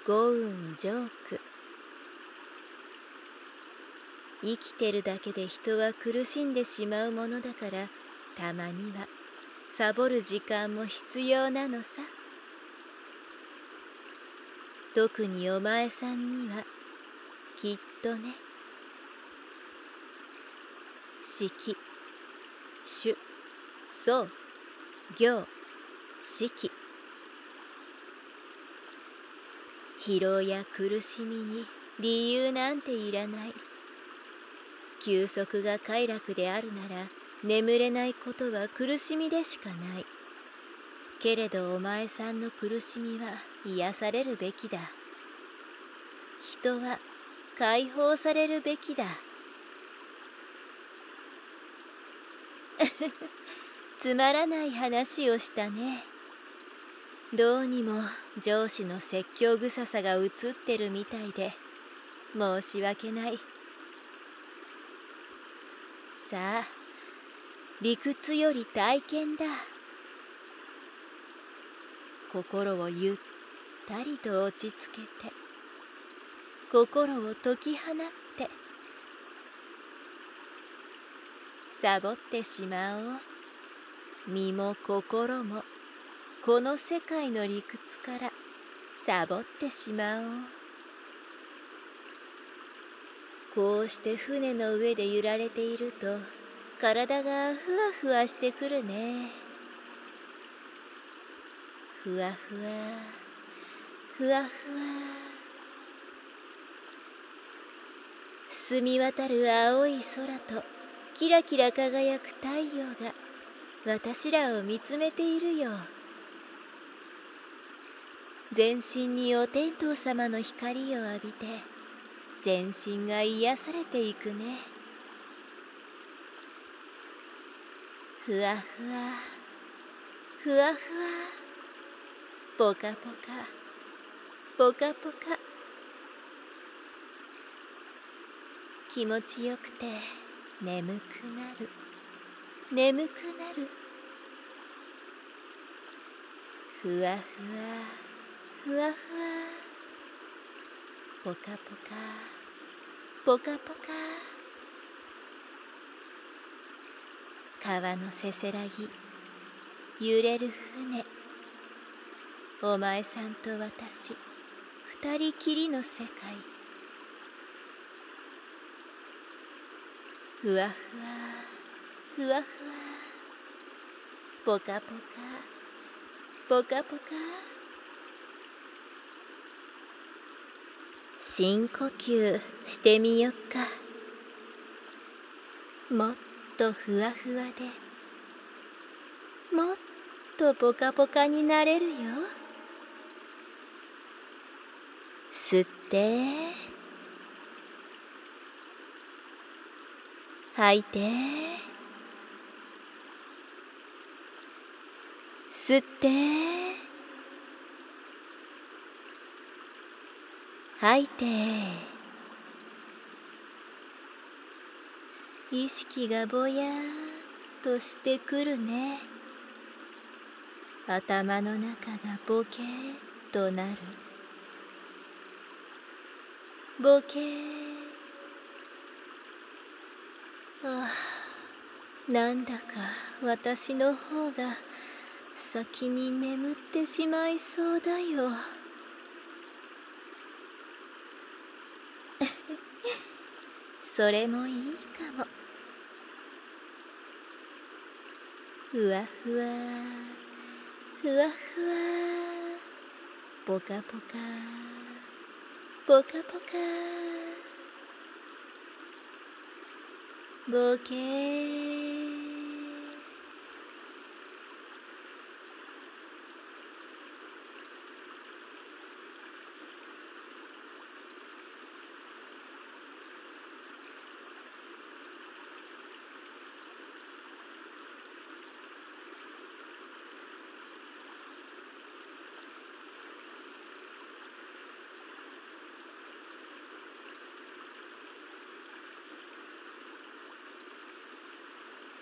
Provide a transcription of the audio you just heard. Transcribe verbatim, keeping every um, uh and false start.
五運ジョーク。生きてるだけで人が苦しんでしまうものだから、たまにはサボる時間も必要なのさ。特にお前さんにはきっとね。式、主、僧、行、式。疲労や苦しみに理由なんていらない。休息が快楽であるなら、眠れないことは苦しみでしかない。けれどお前さんの苦しみは癒されるべきだ。人は解放されるべきだ。つまらない話をしたね。どうにも上司の説教臭さがうつってるみたいで申し訳ない。さあ、理屈より体験だ。心をゆったりと落ち着けて、心を解き放って、サボってしまおう。身も心もこの世界の理屈からサボってしまおう。こうして船の上で揺られていると、体がふわふわしてくるね。ふわふわ、ふわふわ。澄み渡る青い空とキラキラ輝く太陽が私らを見つめているよ。全身にお天道様の光を浴びて、全身が癒されていくね。ふわふわ、ふわふわ、ぽかぽか、ぽかぽか。気持ちよくて眠くなる、眠くなる。ふわふわ、ふわふわ、ぽかぽか、ぽかぽか。川のせせらぎ、揺れる船。お前さんと私、二人きりの世界。ふわふわ、ふわふわ、ぽかぽか、ぽかぽか。深呼吸してみよっか。もっとふわふわで、もっとぽかぽかになれるよ。吸って、吐いて、吸って、吐いて。意識がぼやーっとしてくるね。頭の中がボケーっとなる。ボケー。ああ、なんだか私の方が先に眠ってしまいそうだよ。それもいいかも。ふわふわ、ふわふわ、ぽかぽか、ぽかぽか。ボケー。